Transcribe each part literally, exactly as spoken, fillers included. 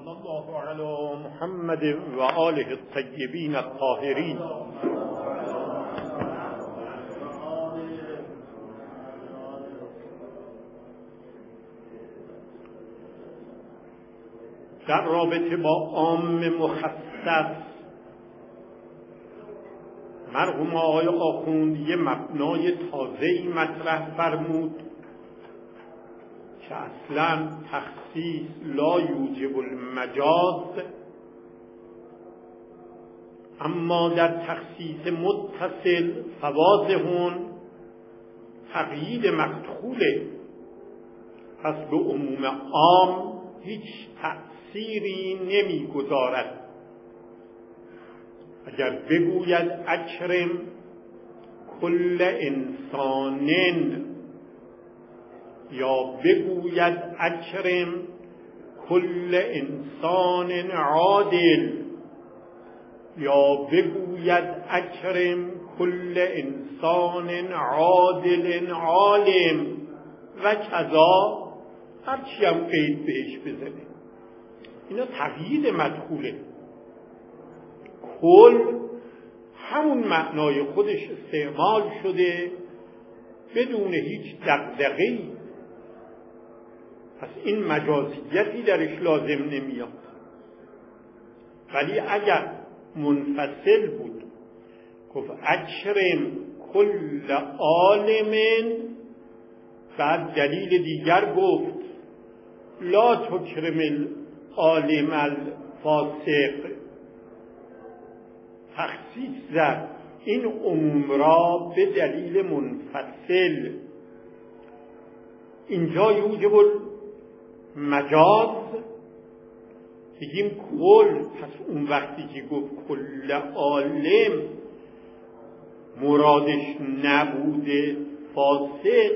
صلی الله علی محمد و آله الطیبین الطاهرین. در رابطه با عام مخصص مرحوم آقای آخوند یه مبنای تازه‌ای مطرح فرمود که اصلا تخصیص لا یوجب المجاز، اما در تخصیص متصل فواضحون تقیید مدخوله، پس به عموم عام هیچ تأثیری نمیگذارد. اگر بگوید اکرم کل انسان یا بگوید اکرم کل انسان عادل یا بگوید اکرم کل انسان عادل عالم و کذا، هرچی هم قید بهش بزنه، اینا تقیید مدخوله. کل همون معنای خودش استعمال شده بدون هیچ دغدغه‌ای، پس این مجازیتی درش لازم نمیاد. ولی اگر منفصل بود گفت اکرم کل عالم، بعد دلیل دیگر گفت لا تکرم العالم الفاسق، تخصیص زد این عموم را به دلیل منفصل. اینجا یوجب مجاز بگیم کل، پس اون وقتی که گفت کل عالم مرادش نبوده فاسق،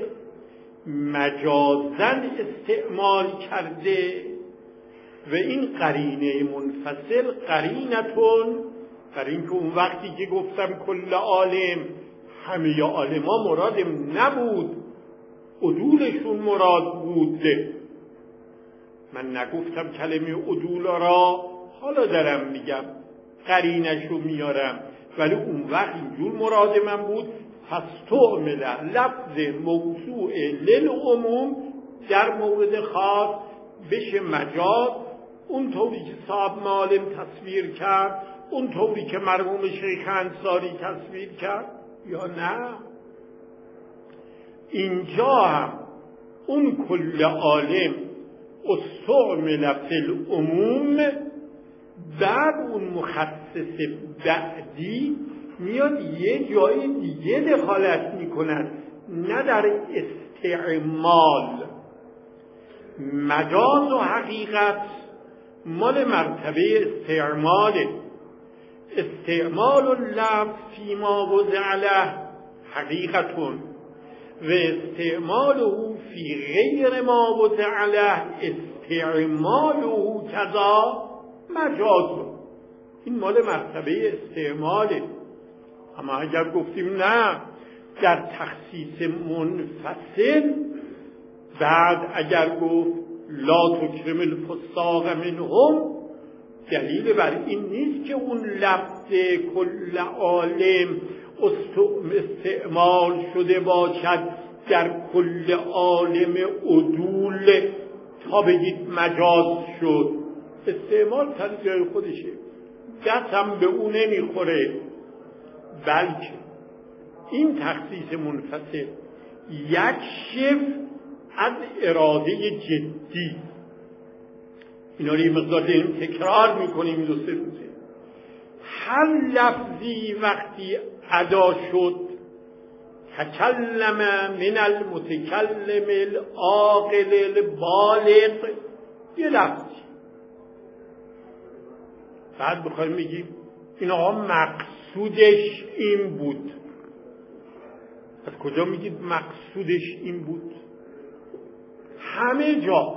مجازن استعمال کرده و این قرینه منفصل قرینتون در این که اون وقتی که گفتم کل عالم همه عالما مرادم نبود، عدولشون مراد بود. من نگفتم کلمه عدول را، حالا دارم میگم قرینشو میارم، ولی اون وقت اینجور مراد من بود. پس تعمل لفظ موضوع للعموم در مورد خاص بشه مجاز، اون طوری که صاحب معالم تصویر کرد، اون طوری که مرحوم شیخ انصاری تصویر کرد، یا نه اینجا هم اون کل عالم استعمل فی العموم، بعد اون مخصص بعدی میاد یه جای دیگه دخالت میکند، نه در استعمال. مجاز و حقیقت مال مرتبه استعماله. استعمال اللفظ فيما وضع له حقیقتون و استعماله فی غیر ما وضع له استعماله کذا مجاز. این مال مرتبه استعماله. اما اگر گفتیم نه در تخصیص منفصل، بعد اگر گفت لا تکرم الفساق منهم، دلیل بر این نیست که اون لفظ کل عالم استعمال شده باشد در کل عالم عدول تا بگید مجاز شد. استعمال سر جای خودشه، دستم به اون نمیخوره، بلکه این تخصیص منفصل یک شف از اراده جدی. اینا رو یه مقدار داریم تکرار میکنیم دو سه روزه. هر لفظی وقتی ادا شد تکلم من المتکلم العاقل البالغ، یه لفظی، بعد بخوایم بگیم این آقا مقصودش این بود، از کجا میگید مقصودش این بود؟ همه جا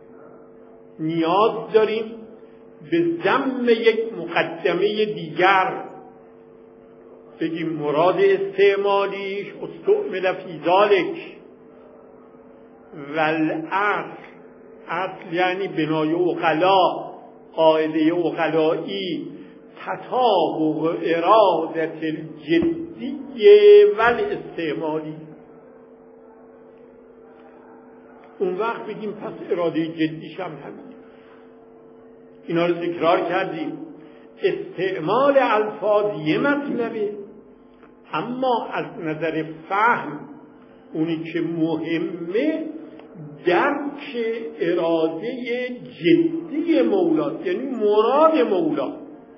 نیاز داریم به ضم یک مقدمه دیگر بگیم مراد استعمالیش استعمل فی ذالک و الاصل، اصل یعنی بنای عقلا، قاعده عقلایی تطابق ارادت الجدیه و الاستعمالی. اون وقت بگیم پس اراده جدیش هم همین. اینا رو تکرار کردیم. استعمال الفاظ یه مطلبه، اما از نظر فهم اونی که مهمه درک اراده جدی مولاست، یعنی مراد مولا.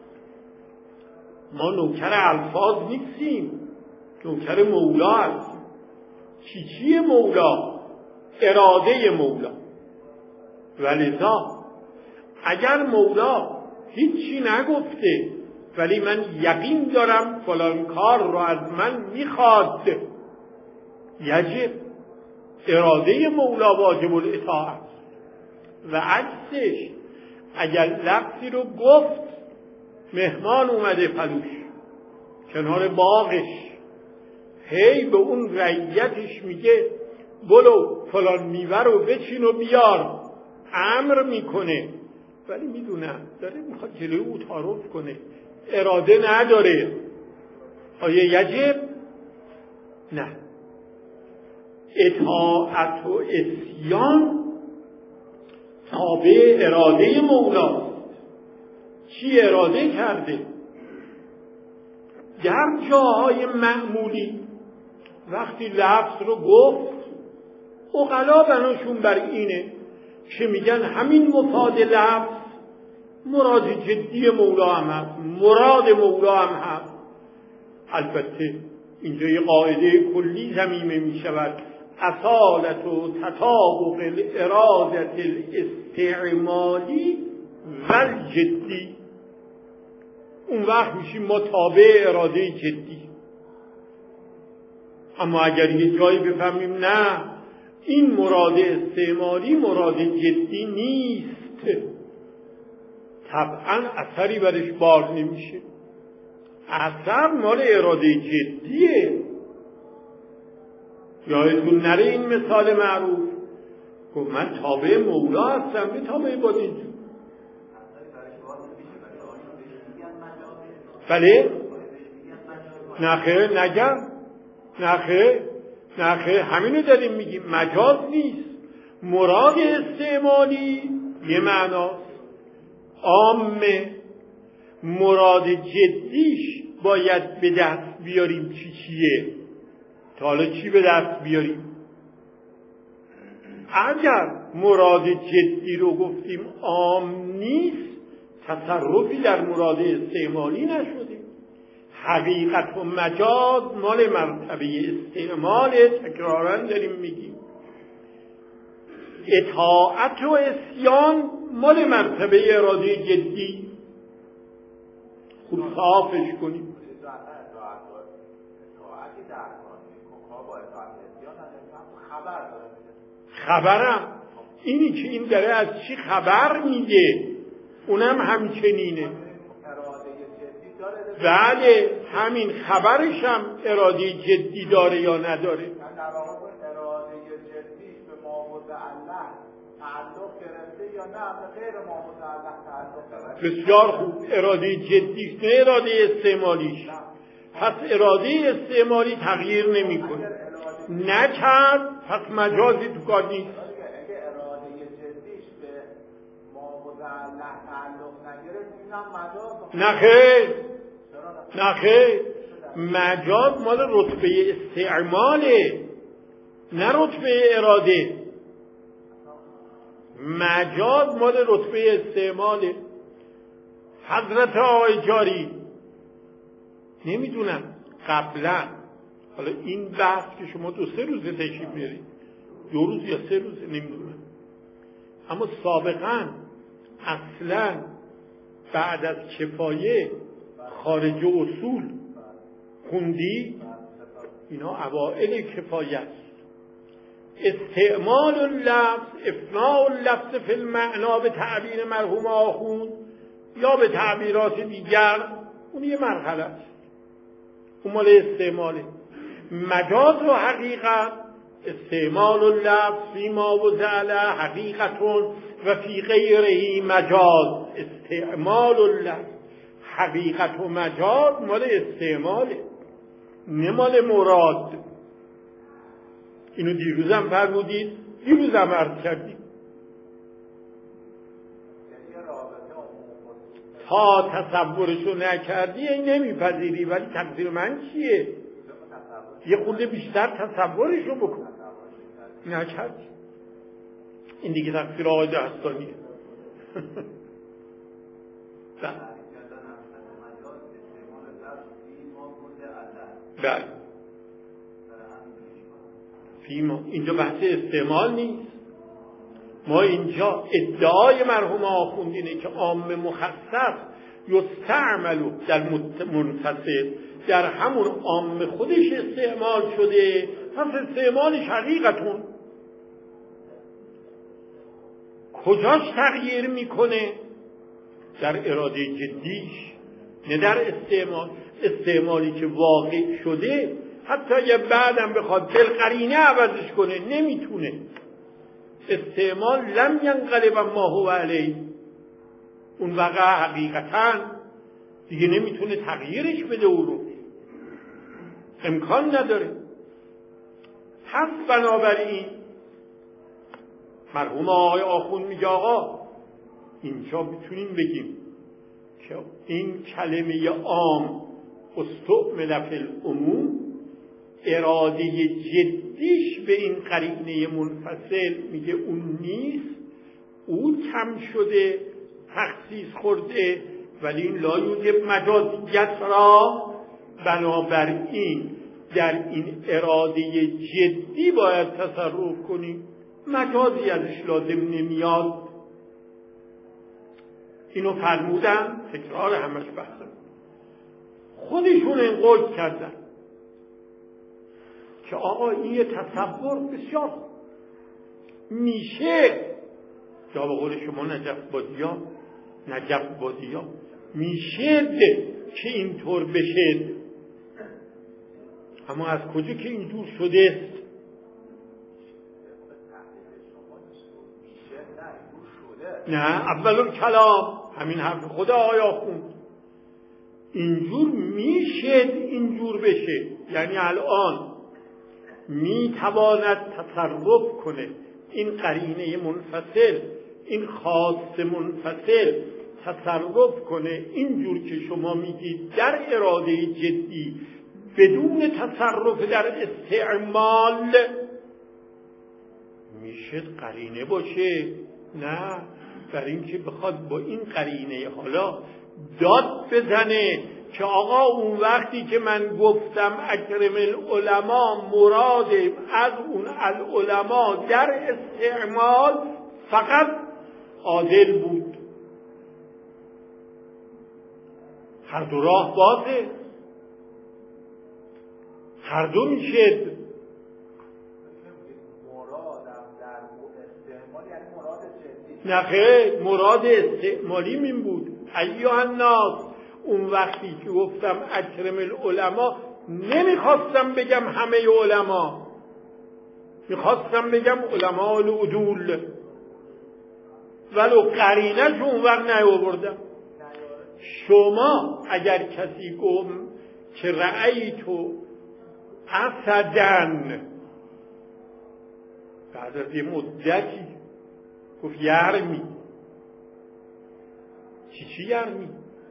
ما نوکر الفاظ نیستیم، نوکر مولا هستیم. چی چیه مولا؟ اراده مولا. ولذا اگر مولا هیچی نگفته ولی من یقین دارم فلان کار رو از من میخواد، یجب اراده مولا واجب الاطاعت. و عکسش اگر لفظی رو گفت، مهمان اومده پلوش کنار باغش، هی به اون رعیتش میگه بلو فلان میوه رو بچین و بیار، امر میکنه، ولی میدونم داره میخواد جلوی او تعارف کنه، اراده نداره. آیا یجب؟ نه. اطاعت و عصیان تابع اراده مولاست. چی اراده کرده؟ در جاهای معمولی وقتی لفظ رو گفت، عقلا بناشون بر اینه که میگن همین مفاد لفظ مراد جدی مولا هم هست، مراد مولا هم هست. البته اینجا یه قاعده کلی ضمیمه می شود: اصالت و تطابق الارادت الاستعمالی و جدی. اون وقت میشیم ما تابع اراده جدی. اما اگر یه جایی بفهمیم نه این مراد استعمالی مراد جدی نیست، طبعا اثری برش بار نمیشه. اثر مال اراده جدیه. یادتون نره این مثال معروف گفت من تابع مولا هستم، به تابع باد اینجور. بله؟ نخه نگم نخه نخه همینو داریم میگیم، مجاز نیست. مراد استعمالی یه معناست عامه، مراد جدیش باید به دست بیاریم. چی چیه؟ تا حالا چی به دست بیاریم؟ اگر مراد جدی رو گفتیم عام نیست، تصرفی در مراد استعمالی نشده. حقیقت و مجاز مال مرتبه استعمال، تکرارا داریم میگیم. اطاعت و عصیان مال مرتبه اراده جدی. خوب صافش کنیم. خبرم اینی که این داره از چی خبر میده، اونم همچنینه. بله همین خبرش هم اراده جدی داره یا نداره. اراده جدی به ما متعلق تعلق گرفته یا نه به غیر ما متعلق تعلق گرفته؟ بسیار خوب. اراده جدیش نه اراده استعمالیش. پس اراده استعمالی تغییر نمی کنه. نکرد پس مجازی تو کار نیست. اگه اراده جدیش به ما متعلق تعلق نگرفت اینم مجاز. نخیر نخیر مجاز مال رتبه استعماله، نه رتبه اراده. مجاز مال رتبه استعماله. حضرت آقای جاری نمیدونم قبلا، حالا این بحث که شما دو سه روزه تشریف میارید، دو روز یا سه روزه نمیدونم، اما سابقا اصلا بعد از کفایه خارج اصول خوندی؟ اینا اوائل کفایه است. استعمال اللفظ افناء اللفظ فی المعنا به تعبیر مرحوم آخوند یا به تعبیرات دیگر، اون یه مرحله است، اون مال استعماله. مجاز و حقیقت: استعمال اللفظ فیما وضع له حقیقتون و فی غیره مجاز استعمال الله. حقیقت و مجاز مال استعماله، نه مال مراد. اینو دیروزم فرمودید، دیروزم عرض کردید. تا تصورشو نکردی این نمیپذیری، ولی تقدیر من چیه؟ یه خورده بیشتر تصورشو بکن. نکردی، این دیگه تقدیر آقای دهستانیه. بله فیما، اینجا بحث استعمال نیست. ما اینجا ادعای مرحوم آخوند اینه که عام مخصص یستعمل در منفصل، در همون عام خودش استعمال شده، پس استعمالش حقیقتون کجاش تغییر میکنه؟ در اراده جدیش، نه در استعمال. استعمالی که واقع شده حتی اگه بعدم بخواد دل قرینه عوضش کنه نمیتونه. استعمال لم ینقلب ما هو علیه، اون واقع حقیقتا دیگه نمیتونه تغییرش بده، او رو امکان نداره. پس بنابراین مرحوم آقای آخوند میگه آقا اینجا میتونیم بگیم که این کلمه عام استعمل فی العموم اراده جدیش به این قرینه منفصل میگه اون نیست، او کم شده تخصیص خورده، ولی این لا یوجب مجازیت را. بنابراین در این اراده جدی باید تصرف کنیم، مجازی ازش لازم نمیاد. اینو فرمودن، تکرار همش بحثم، خودشون انقلب کردن که آقا این یه تصور بسیار میشه، یا به قول شما نجف بادیا نجف بادیا میشه که اینطور بشه، اما از کجا که اینطور شده است؟ نه اول کلام همین حرف خدا آیا خوند اینجور میشه اینجور بشه، یعنی الان میتواند تصرف کنه این قرینه منفصل، این خاص منفصل تصرف کنه اینجور که شما میگید در اراده جدی بدون تصرف در استعمال میشه قرینه باشه. نه، برای اینکه بخواد با این قرینه حالا داد بزنه که آقا اون وقتی که من گفتم اکرم العلماء مراد از اون العلماء در استعمال فقط عادل بود، هر دو راه بازه، هر دو میشه. نخیر، مراد استعمالی من بود. ایها الناس، اون وقتی که گفتم اکرم العلماء نمیخواستم بگم همه علما، میخواستم بگم علماء العدول، ولو قرینش اون وقت نیاوردم. شما اگر کسی گفت که رأیتو اسدن، بعد از یه مدتی گفت یرمی، چی چی یرمی؟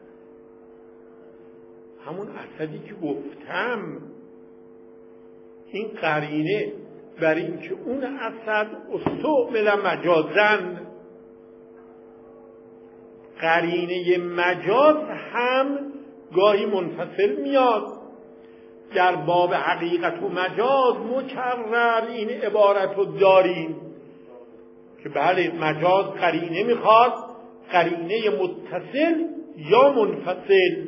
همون اسدی که گفتم. این قرینه بر این که اون اسد استعمل مجازن، قرینه مجاز هم گاهی منفصل میاد. در باب حقیقت و مجاز مکرر این عبارت رو داریم که بله مجاز قرینه میخواد، قرینه متصل یا منفصل.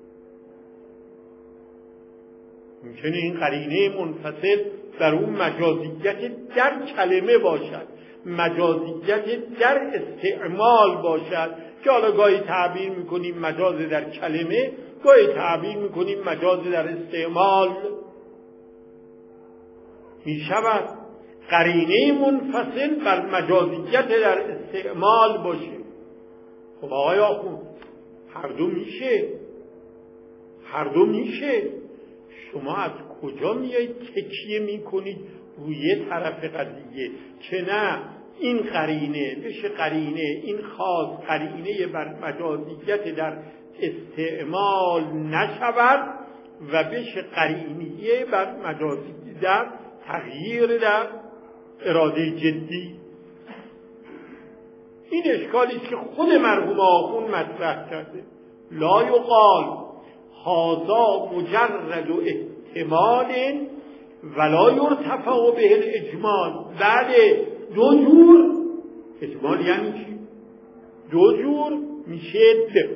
ممکنه این قرینه منفصل در اون مجازیت در کلمه باشد، مجازیت در استعمال باشد، که حالا گاهی تعبیر میکنیم مجاز در کلمه، گاهی تعبیر میکنیم مجاز در استعمال. میشود قرینه منفصل بر مجازیت در استعمال باشه. خب آقای آخوند هر دو میشه، هر دو میشه. شما از کجا میایید تکیه میکنید روی یه طرف قضیه که نه این قرینه بشه قرینه، این خاص قرینه بر مجازیت در استعمال نشود و بشه قرینه بر مجازیت در تغییر در اراده جدی؟ این اشکالی است که خود مرحوم آخوند مطرح کرده. لا یقال هذا مجرد احتمال ولا یرتفع به الاجمال. بله، دو جور اجمال یعنی چی؟ دو جور میشه ده.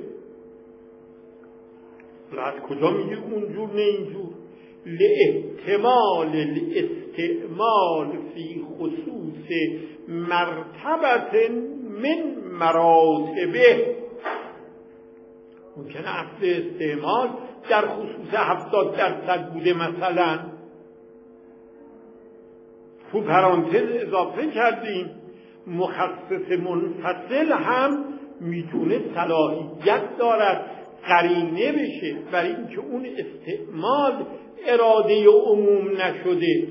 از کجا میگه اون جور نه این جور؟ لاحتمال الاستعمال فی خصوص مرتبه من مراتبه. ممکنه اصل استعمال در خصوص هفتاد درصد بوده مثلا، تو پرانتز اضافه کردیم مخصص منفصل هم میتونه صلاحیت دارد قرینه بشه برای اینکه اون استعمال اراده عموم نشده،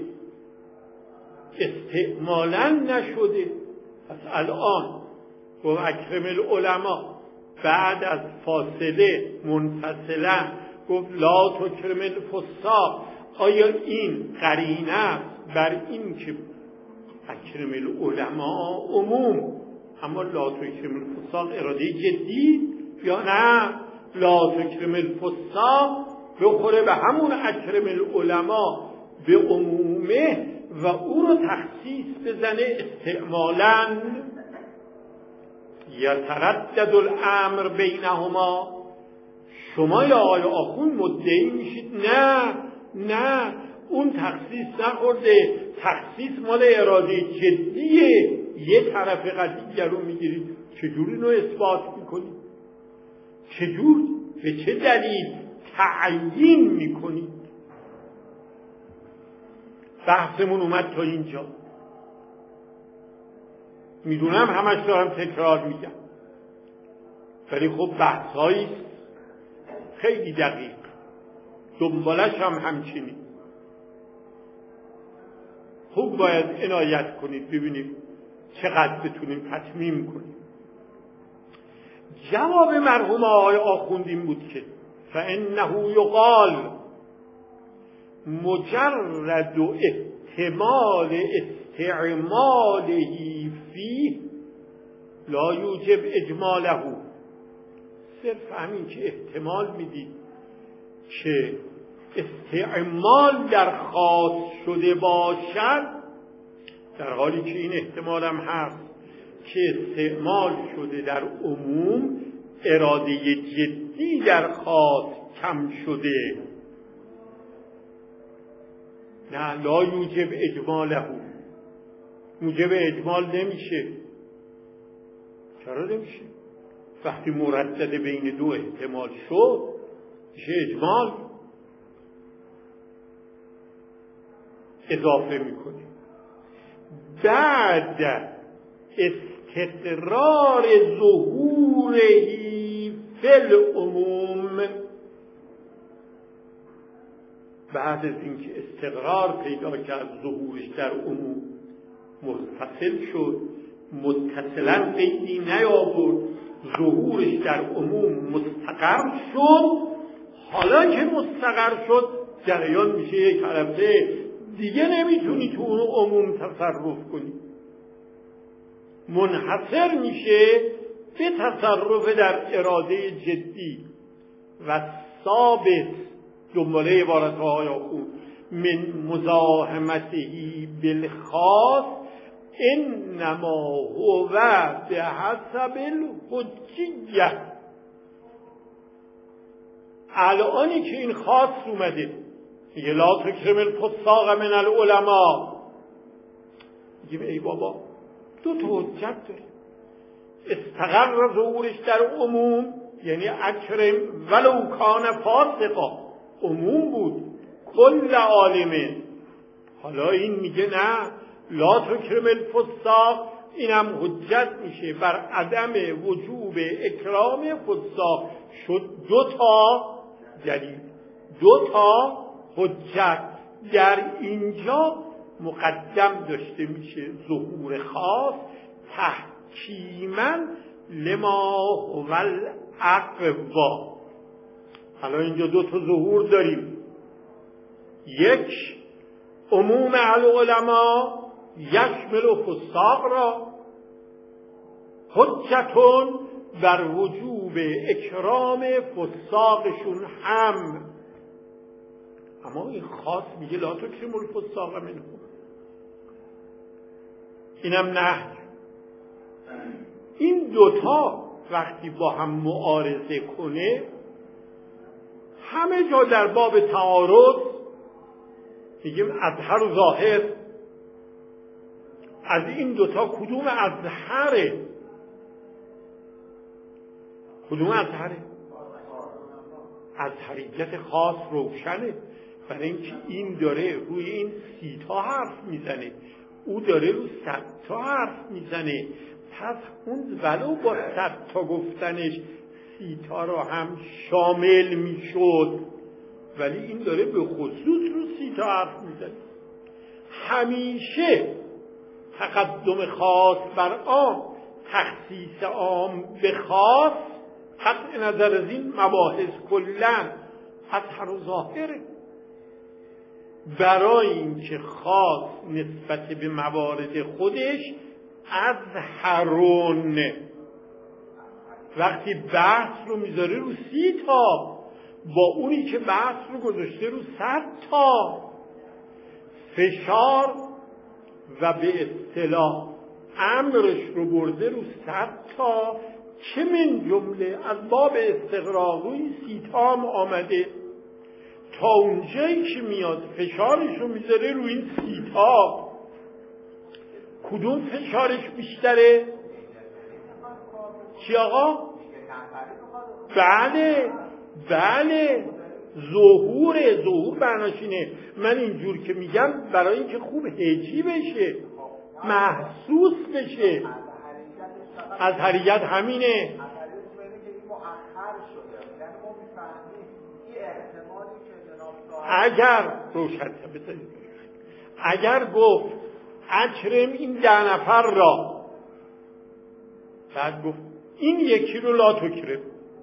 استعمالا نشده. پس الان با اکرم العلماء بعد از فاصله منفصلا گفت لا تکرم الفساق. آیا این قرینه بر این که اکرم العلماء عموم اما لا تکرم الفساق اراده جدی، یا نه لا تکرم الفساق بخوره به همون اکرم العلماء به عمومه و او رو تخصیص بزنه استعمالاً؟ یتردد الامر بینهما. شما یا آقای آخوند مدعی میشید نه نه اون تخصیص نخورده، تخصیص مال اراده جدیه، یه طرف قضیه رو میگیرید. چجوری اینو اثبات میکنید؟ چجور به چه دلیل تعیین میکنید؟ بحثمون اومد تا اینجا. میدونم همش دارم تکرار میگم، ولی خب بحثایی خیلی دقیق، دنبالش هم همچنین. خوب باید عنایت کنید ببینید چقدر بتونیم تتمیم کنیم. جواب مرحوم آقای آخوند این بود که فانه یقال مجرد احتمال استعماله فیه لا یوجب اجماله. صرف همین که احتمال میدید که استعمال در خاص شده باشد، در حالی که این احتمال هم هست که استعمال شده در عموم اراده جدی در خاص کم شده، نه لا یوجب اجماله، موجب اجمال نمیشه. چرا نمیشه؟ وقتی مردد بین دو احتمال شد میشه اجمال. اضافه میکنه بعد استقرار ظهورهی فی العموم، بعد از اینکه استقرار پیدا کرد ظهورش در عموم متصل شد، متصلا قیدی نیاورد، ظهورش در عموم مستقر شد. حالا که مستقر شد جریان میشه یک طرفه، دیگه نمیتونی تو اون عموم تصرف کنی، منحصر میشه به تصرف در اراده جدی و ثابت دنباله عبارت های آخوند من مزاحمتهی بالخاص انما هو به حسب الحجیه. الانی که این خاص اومده میگه لا تکرم الفساق من العلماء، میگیم ای بابا دو تا حجت داره. استقر ظهورش در عموم یعنی اکرم ولو کان فاسقا، عموم بود کل عالمه. حالا این میگه نه لا تکرم الفساق، اینم حجت میشه بر عدم وجوب اکرام فساق. شد دو تا دلیل، دو تا حجت. در اینجا مقدم داشته میشه ظهور خاص تحکیما لما هو الاقوا. حالا اینجا دو تا ظهور داریم، یک عموم العلماء یشمل فساق را، حجتون بر وجوب اکرام فساقشون هم. اما این خاص میگه لا تکرموا الفساق منهم، اینم نه. این دوتا وقتی با هم معارضه کنه، همه جا در باب تعارض میگیم اظهر و ظاهر. از این دوتا کدوم اظهره؟ کدوم اظهره؟ اظهریت خاص روشنه، برای اینکه این داره روی این سی تا حرف میزنه، او داره رو صد تا حرف میزنه. پس اون ولو با صد تا گفتنش سی تا رو هم شامل میشد، ولی این داره به خصوص رو سی تا حرف میزنه. همیشه تقدم خاص بر عام، تخصیص عام به خاص، قطع نظر از این مباحث کلن اظهر و ظاهره. برای اینکه خاص نسبت به موارد خودش اظهرون، وقتی بحث رو میذاره رو سی تا، با اونی که بحث رو گذاشته رو صد تا، فشار و به اصطلاح امرش رو برده رو صد تا، چه من جمله از باب استغراق روی سی تا هم آمده. تا اونجایی که میاد فشارش رو میذاره روی این سی تا، کدوم فشارش بیشتره؟ چی آقا؟ بله بله ظهوره. ظهور معناش من اینجور که میگم برای اینکه خوب هجی بشه، محسوس بشه. از حریت همینه. اگر روشن بزنید، اگر گفت اکرم این ده نفر را، بعد گفت این یکی رو لا تکرم،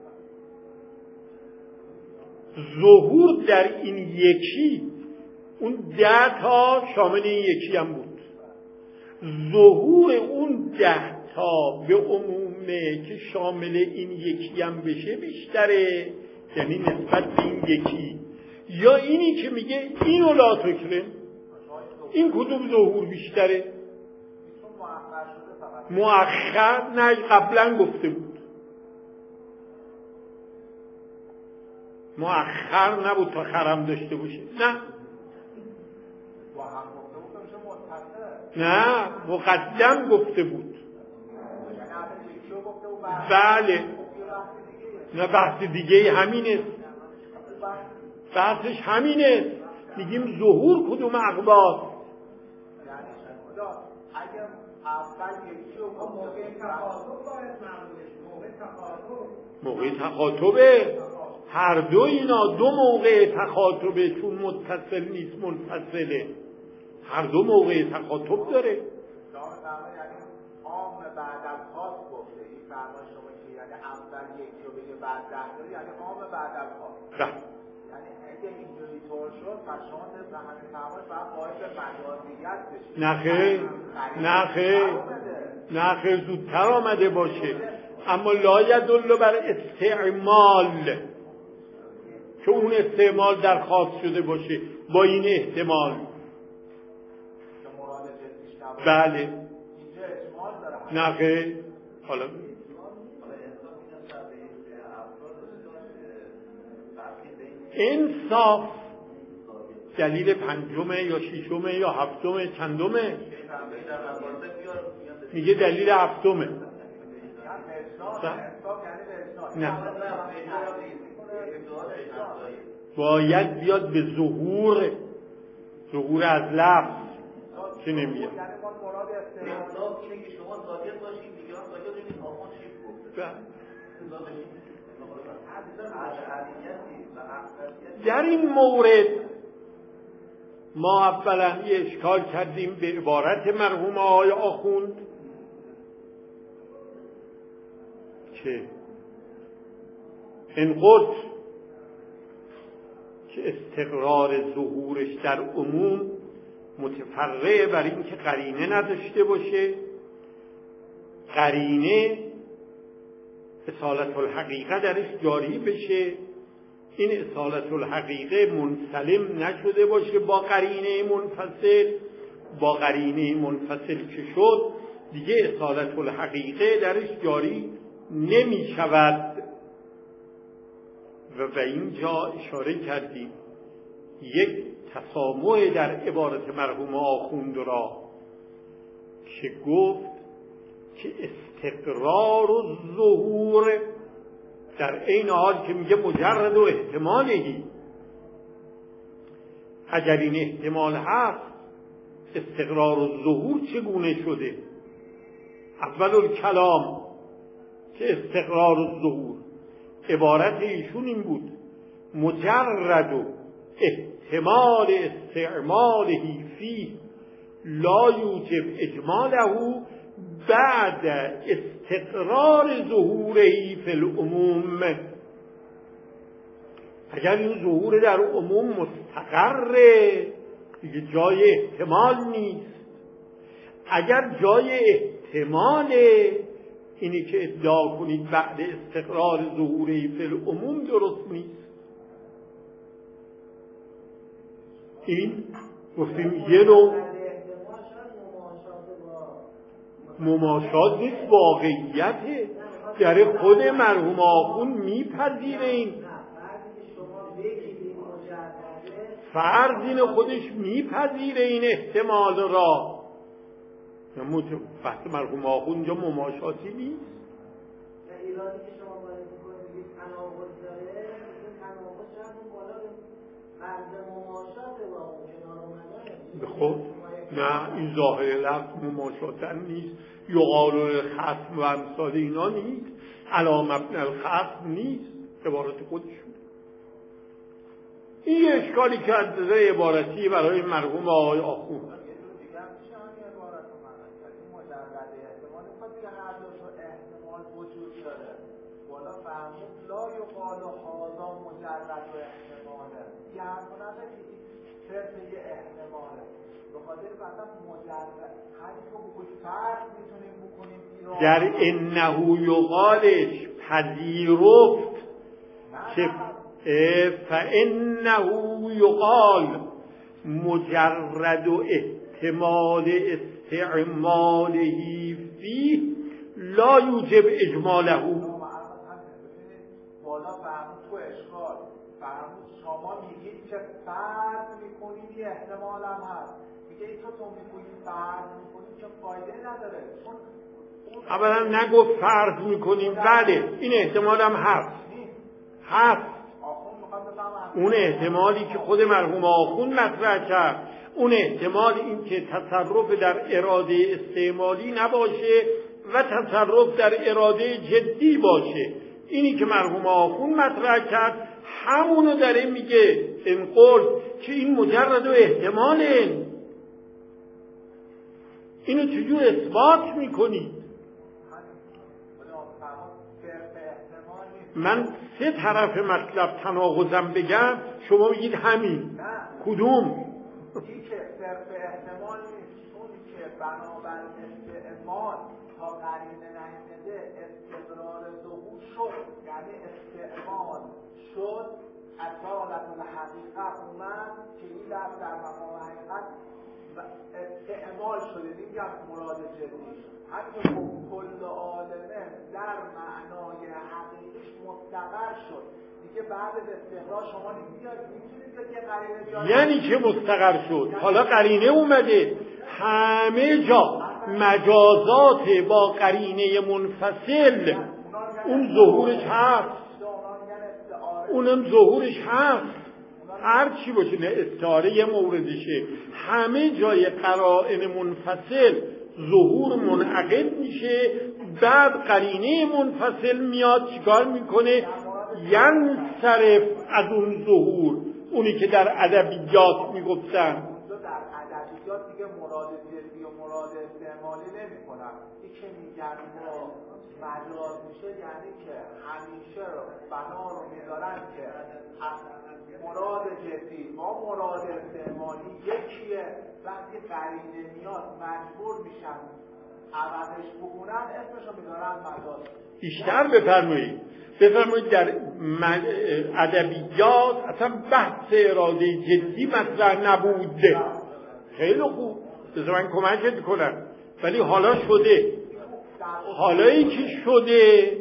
ظهور در این یکی، اون ده تا شامل این یکی هم بود. ظهور اون ده تا به عمومه که شامل این یکی هم بشه بیشتره، یعنی نسبت به این یکی. یا اینی که میگه اینو لا تکرم، این کدوم ظهور بیشتره؟ مؤخر نه، قبلا گفته بود مؤخر نبود تا خرم داشته باشه. نه نه مقدم گفته بود. بله نه، بحث دیگه همینه، بحثش همینه. میگیم ظهور کدوم اقبال. موقع تخاطبه، هر دو اینا دو موقع تخاطبه، چون متصل نیست منفصله، هر دو موقع تخاطب داره. عام بعد از خاص گفته، این فرمان شما که یعنی اول یکی رو بگه بعد ده داری، یعنی عام بعد از خاص. یعنی اگه اینجوری طور شد پس شما طبق همین فرمانش باید باعث مجازیت بشید. نخیر نخیر نخیر زودتر آمده باشه، اما لا یدل بر استعمال، که اون استعمال درخواست شده باشه با این احتمال. بله نخیر. حالا انصاف دلیل پنجمه یا ششمه یا هفتمه چندمه؟ میگه دلیل هفتمه. نه، باید بیاد به ظهور، ظهور از لفظ، که نمیاد. یعنی ما مراد استقرار اینه که شما صادق باشید دیگه هم صادق باشید آخوان چی گفته در این مورد ما اولا یه اشکال کردیم به عبارت مرحوم آقای آخوند که این قلت که استقرار ظهورش در عموم متفرع بر این که قرینه نداشته باشه، قرینه اصالت الحقیقه درش جاری بشه، این اصالت الحقیقه منسلم نشده باشه با قرینه منفصل، با قرینه منفصل که شد دیگه اصالت الحقیقه درش جاری نمی شود. و به اینجا اشاره کردیم یک تسامح در عبارت مرحوم آخوند را که گفت که استقرار و ظهور در این حال که میگه مجرد و احتمالهی، اگر این احتمال هست استقرار و ظهور چگونه شده؟ اول الکلام که استقرار و ظهور عبارت ایشون این بود مجرد و احتمال استعماله فيه لا یوجب اجماله بعد استقرار ظهوره فی العموم. اگر این ظهور در عموم مستقره دیگه جای احتمال نیست. اگر جای احتمال اینی که ادعا کنید بعد استقرار ظهوره فی العموم درست نیست. این گفتیم یه نوع مماشات نیست، واقعیته. در خود مرحوم آخوند میپذیره این فرض، این خودش میپذیره این احتمال را. بحث مرحوم آخوند اینجا مماشاتی نیست. ایرادی که شما باید میکنید دیگه تناقض داره، این تناقض شاید اون بالا مرز مماشات با اون کنار اومدن. به خود نه، این ظاهر لفظ مماشاتن نیست. یقال الخصم و امثال اینا نیست، علی مبنی الخصم نیست، عبارت خودشون. این اشکالی که اندازه عبارتی برای مرحوم آقای آخوند. بالا فرمود لا یقال هذا مجرد و احتماله، یه حرف نزد که صرف یه احتماله، به خاطر مثلا مجرد همین که بکنیم فرض میتونیم بکنیم در انه یقالش پذیرفت که فانه یقال مجرد و احتمال استعماله فیه لا یوجب اجماله. بالا فرمود تو اشکال فرمود شما میگید که فرض میکنید یه احتمال هم هست، میگه این تو تو میگویید فرض میکنید که فایده نداره، چون اولا نگفت فرض میکنیم، بله این احتمال هم هست هست اون احتمالی که خود مرحوم آخوند مطرح کرد، اون احتمال این که تصرف در اراده استعمالی نباشه و تصرف در اراده جدی باشه، اینی که مرحوم آخوند مطرح کرد همونو داره میگه این قول که این مجرد و احتماله. اینو چجور اثبات میکنید؟ من سه طرف مطلب تناقضم بگم شما بگید همین کدوم؟ این که صرف احتمال نیست، اون که بنابر استعمال تا قرینه نهیده استقرار ظهور شد، یعنی استعمال شد اصالت الحقیقت اومد که این لفظ در مقام حقیقت استعمال شده، دیگر مراد جدی همین کل عالمه در معنای حقیقیش مستقر شد دیگه. بعد از استقرار شما نمیتونید که قرینه بیارید، یعنی که مستقر شد، حالا قرینه اومده، همه جا مجازات با قرینه منفصل اون ظهورش هست، اونم ظهورش هست. هر چی باشه، نه استعاره یه موردشه، همه جای قرائن منفصل ظهور منعقد میشه، بعد قرینه منفصل میاد چیکار میکنه؟ ینصرف از اون ظهور، اونی که در ادبیات میگفتن. در ادبیات دیگه مراد جدی و مراد استعمالی نمیکنن. این که میگن مجاز میشه یعنی که همیشه بنا رو میذارن که مراد جدی با مراد استعمالی یکیه. وقتی قرینه میاد مجبور میشن عوضش بکنن، اسمشو میذارن مجاز. بیشتر بفرمایید بفرمایید در ادبیات اصلا بحث اراده جدی مطرح نبود. خیلی خوب، بذار من کمکت کنم. ولی حالا شده، حالایی که شده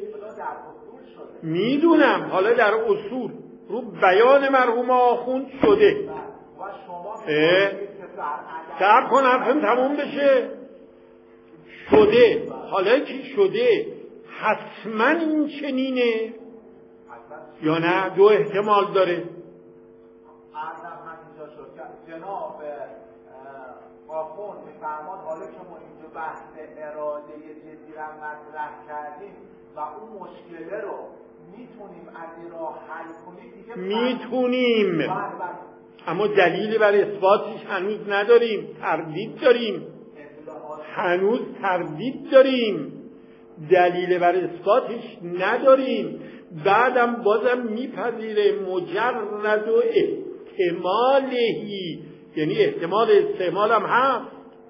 میدونم، حالا در اصول رو بیان مرحوم آخوند شده. صبر کن حرفم تموم بشه. شده، حالا که شده حتما این چنینه یا نه؟ دو احتمال داره. عرضم همینجا شد که جناب آخوند میفرماد حالا که ما اینجا بحث اراده جدی را مطرح کردیم و اون مشکله رو میتونیم از این راه حل کنیم دیگه. میتونیم، اما دلیلی برای اثباتش هنوز نداریم، تردید داریم، هنوز تردید داریم، دلیل برای اثباتش نداریم. بعدم بازم میپذیره مجرد و احتمالهی، یعنی احتمال استعمال هم هست.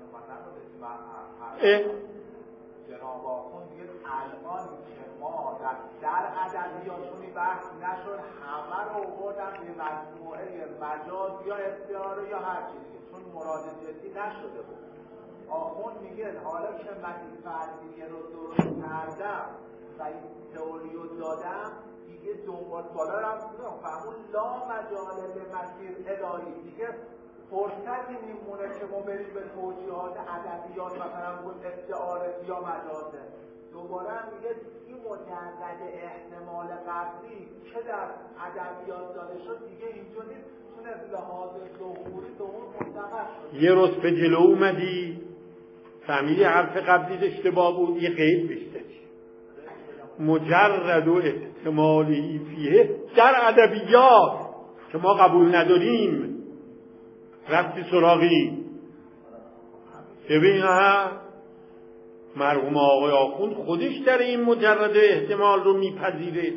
جناب آخوند میگه الان که ما در ادبیاتونی بحث نشد، همه رو آوردن به مجموعه مجاز یا استعاره یا هر چیزی، چون مراد جدی نشده بود. آخوند میگه حالا که من این فرضیه رو درست کردم و این تئوری رو دادم، دیگه دنبال بالا رو هم فهمون لا مجال به مسیر الهی، دیگه فرصتی میمونه که ما بریم به توجیهات ادبیات مثلا بود استعاره یا مجازه. دوباره هم میگه این مجرد احتمال قبلی که در ادبیات داده شد دیگه اینجا نیست، چون از لحاظ ظهوری به اون منتقل شد. یه روز به جلو اومدی فهمیدی حرف قبلی اشتباه بود، یه قید بشتری مجرد و احتمالی فیه در ادبیات که ما قبول نداریم رفتی سراغی. ببین ها، مرحوم آقای آخوند خودش در این مجرد احتمال رو میپذیره.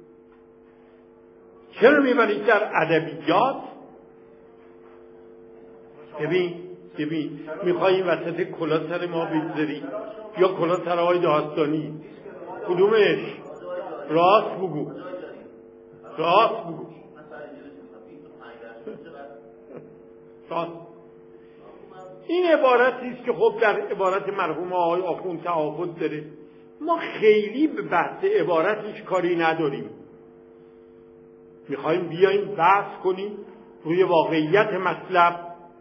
چرا میبرید در ادبیات؟ ببین ببین میخوایی وسط کلا سر ما بگذاری یا کلا سر آقای داستانی؟ کدومش؟ راست بگو، راست بگو، راست. این عبارتی است که خب در عبارت مرحوم آقای آخوند تعارض داره. ما خیلی به بحث عبارتش کاری نداریم، میخوایم بیایم بحث کنیم روی واقعیت مطلب،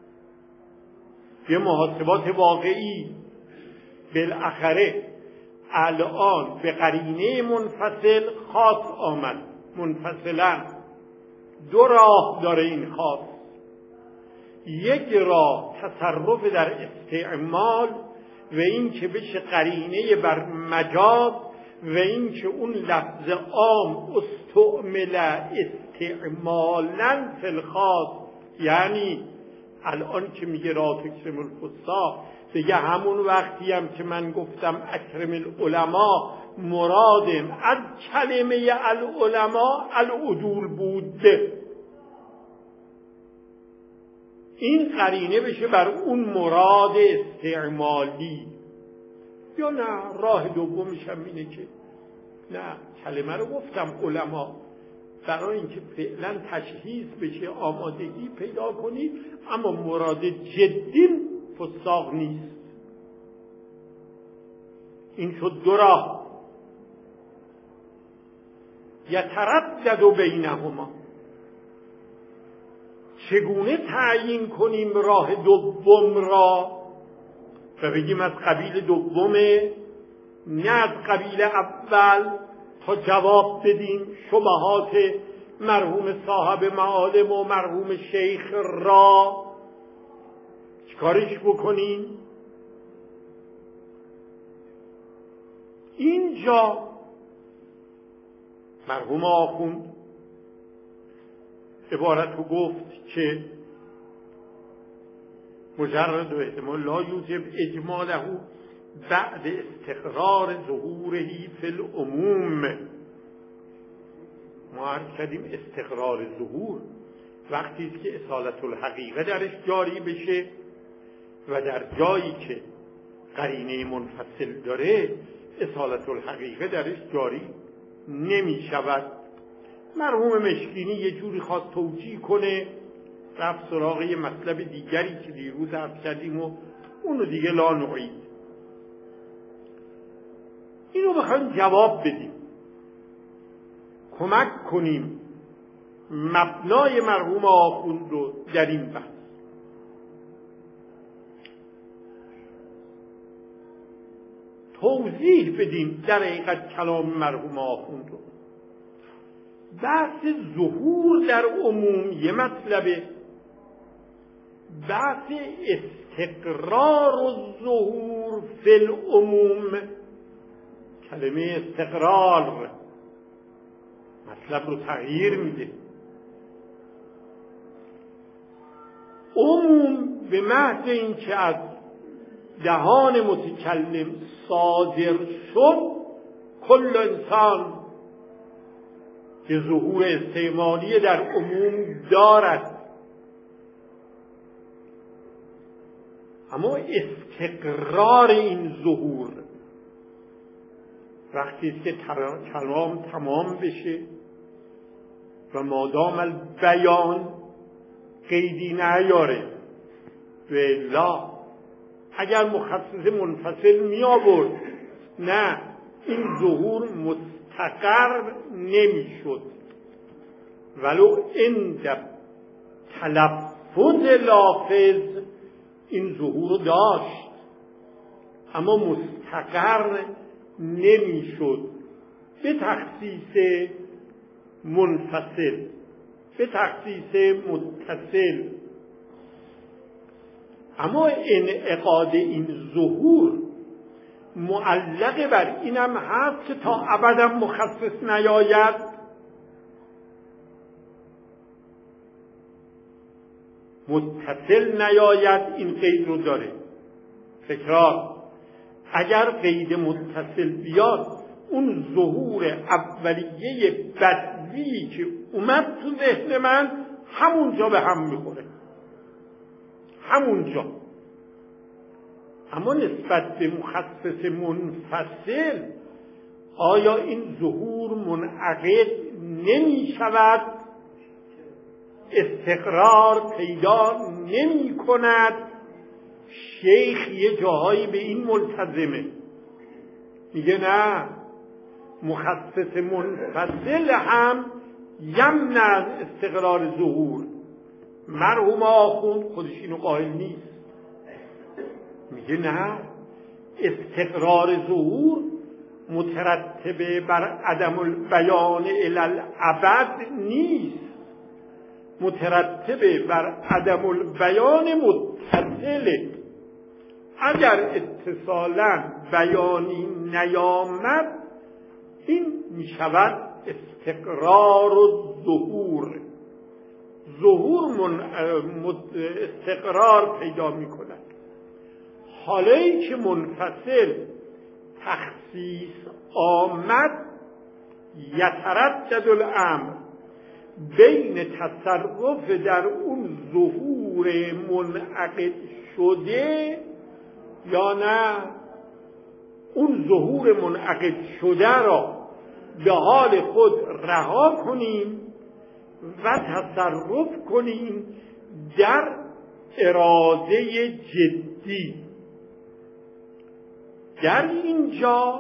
یه محاسبات واقعی. بالاخره الان به قرینه منفصل خاص آمد، منفصلا دو راه داره این خاص. یک راه تصرف در استعمال و این که بشه قرینه بر مجاز و این که اون لفظ عام استعمل استعمالا فی الخاص، یعنی الان که میگه را تکرم الفساق، دیگه همون وقتی هم که من گفتم اکرم العلماء مرادم از کلمه العلماء العدول بود، این قرینه بشه بر اون مراد استعمالی. یا نه راه دومش هم اینه که نه، کلمه رو گفتم علما برای اینکه فعلا تشخیص بشه آمادگی پیدا کنید، اما مراد جدی فساق نیست. این شد دو راه. یتردد بینهما. چگونه تعیین کنیم راه دوم را و بگیم از قبیل دومه، نه از قبیل اول، تا جواب بدیم شبهات مرحوم صاحب معالم و مرحوم شیخ را چیکارش بکنین؟ اینجا مرحوم آخوند عبارت رو گفت که مجرد و احتمال لا یوجب اجماله بعد استقرار ظهورهی فی العموم. ما عرض کردیم استقرار ظهور وقتی است که اصالت الحقیقه درش جاری بشه و در جایی که قرینه منفصل داره اصالت الحقیقه درش جاری نمی شود. مرحوم مشکینی یه جوری خواست توجیه کنه، رفت سراغ یه مطلب دیگری که دیروز عرض کردیم و اونو دیگه لا نعید. اینو بخوایم جواب بدیم، کمک کنیم مبنای مرحوم آخوند رو در این بحث. توضیح بدیم در حقیقت کلام مرحوم آخوند رو. بحث ظهور در عموم یه مطلبه، بحث استقرار و ظهور فی العموم، کلمه استقرار مطلب رو تغییر میده. عموم به محض این که از دهان متکلم صادر شد کل انسان که ظهور استعمالی در عموم دارد، اما استقرار این ظهور وقتی که کلام تمام بشه و مادام البیان قیدی نیاره و الا اگر مخصص منفصل می آورد نه این ظهور مستقر نمی شد، ولو عند تلفظ لافظ این ظهور داشت اما مستقر نمی شد به تخصیص منفصل، به تخصیص متصل. اما انعقاد این ظهور معلق بر اینم هست که تا ابدا مخصص نیاید. متصل نیاید، این قید رو داره. تکرار، اگر قید متصل بیاد اون ظهور اولیه بدوی که اومد تو ذهن من همونجا به هم میخوره، همونجا. اما نسبت به مخصص منفصل آیا این ظهور منعقد نمی شود؟ استقرار پیدا نمی کند؟ شیخ یه جاهایی به این ملتزمه، میگه نه، مخصص منفصل هم یمنع از استقرار ظهور. مرحوم آخوند خودش اینو قائل نیست، میگه نه، استقرار ظهور مترتبه بر عدم البیان الی الابد نیست، مترتبه بر عدم البیان متصله. اگر اتصالا بیانی نیامد این میشود استقرار و ظهور. ظهور من استقرار پیدا میکند. حالی که منفصل تخصیص آمد یتردد الامر بین تصرف در اون ظهور منعقد شده یا نه، اون ظهور منعقد شده را به حال خود رها کنیم و تصرف کنیم در اراده جدی. در اینجا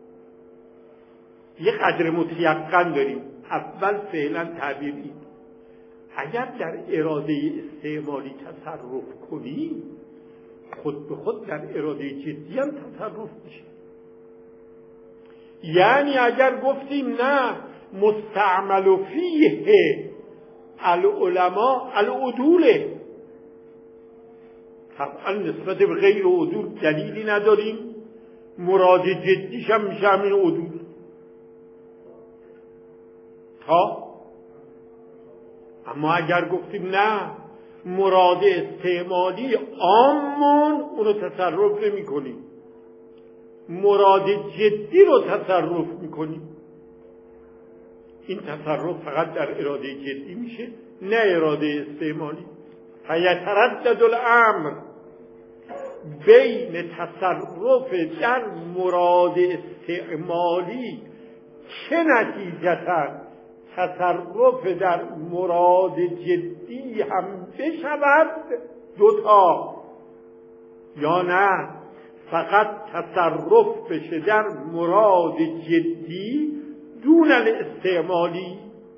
یه قدر متیقن داریم. اول فعلا تعبیر این، اگر در اراده استعمالی تصرف کنیم خود به خود در اراده جدی هم تصرف میشه. یعنی اگر گفتیم نه، مستعمل فیه العلماء العدوله. طبعا نسبت به غیر عدول دلیلی نداریم، مراد جدیش هم میشه همین عدول. تا اما اگر گفتیم نه، مراد استعمالی عامون اونو تصرف نمی کنیم، مراد جدی رو تصرف می کنیم. این تصرف فقط در اراده جدی میشه، نه اراده استعمالی. فیتردد الامر بین تصرف در مراد استعمالی چه نتیجتا تصرف در مراد جدی هم بشود دوتا، یا نه فقط تصرف بشه در مراد جدی دون الاستعمالی.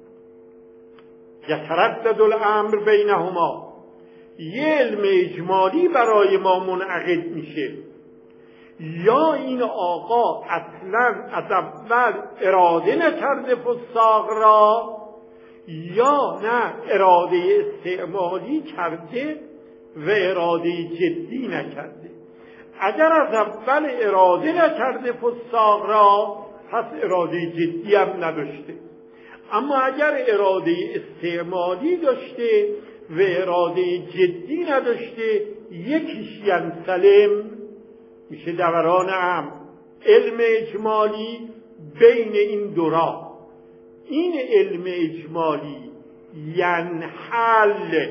یتردد الامر بینهما، یه علم اجمالی برای ما منعقد میشه، یا این آقا اصلا از اول اراده نکرده فساق را، یا نه اراده استعمالی کرده و اراده جدی نکرده. اگر از اول اراده نکرده فساق را، پس اراده جدی هم نداشته. اما اگر اراده استعمالی داشته و اراده جدی نداشته، یکیش ینسلم، میشه دوران امر. علم اجمالی بین این دو راه، این علم اجمالی ینحل،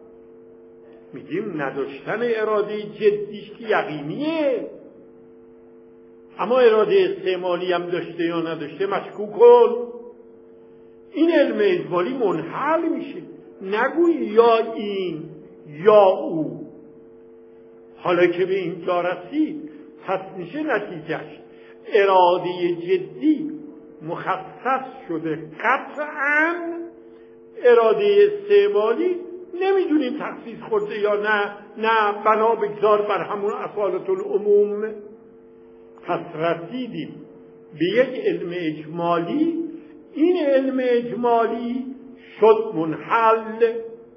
میگیم نداشتن اراده جدیش که یقینیه، اما اراده استعمالی هم داشته یا نداشته مشکوک کن. این علم اجمالی منحل میشه، نگوی یا این یا او. حالا که به اینجا رسید، پس میشه نتیجهش اراده جدی مخصص شده قطعاً، اراده استعمالی نمیدونیم تخصیص خورده یا نه، نه بنا بگذار بر همون اصالت العموم. پس رسیدیم به یک علم اجمالی، این علم اجمالی شد منحل.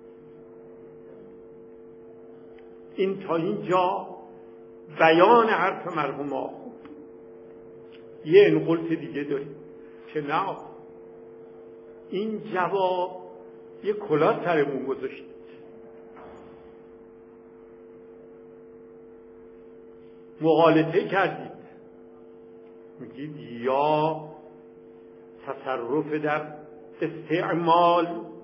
این تا اینجا بیان حرف مرحوم آخوند. یه انقلت دیگه داریم که نه، این جواب یه کلاه سرمون گذاشتید. مغالطه کردید، میگید یا تصرف در استعمال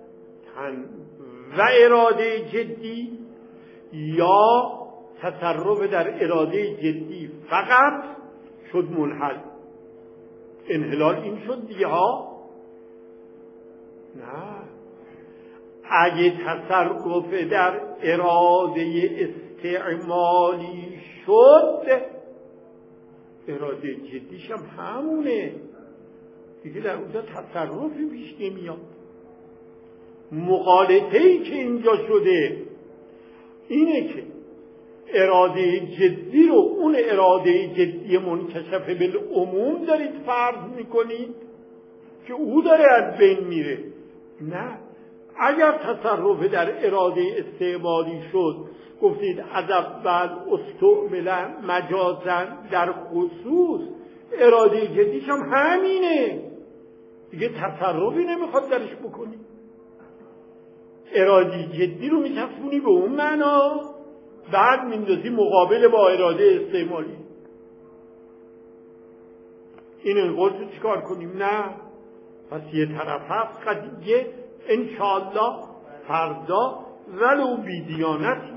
و اراده جدی، یا تصرف در اراده جدی فقط شد منحل. انحلال این شد دیگه ها. نه، اگه تصرف در اراده استعمالی شد، اراده جدیش هم همونه دیگه، در اونجا تصرفی پیش نمیاد. مغالطه‌ای که اینجا شده اینه که اراده جدی رو اون اراده جدی منکشف بالعموم دارید فرض میکنید که او داره از بین میره. نه، اگر تصرف در اراده استعمالی شد، گفتید از اول استعمل مجازا در خصوص، اراده جدیش هم همینه دیگه، تصرفی نمیخواد درش بکنی. اراده جدی رو میچسبونی به اون معنا، بعد میندازی مقابل با اراده استعمالی. این انقلت رو چیکار کنیم؟ نه، پس یه طرف هست قضیه، انشاءالله فردا ولو بی دیانت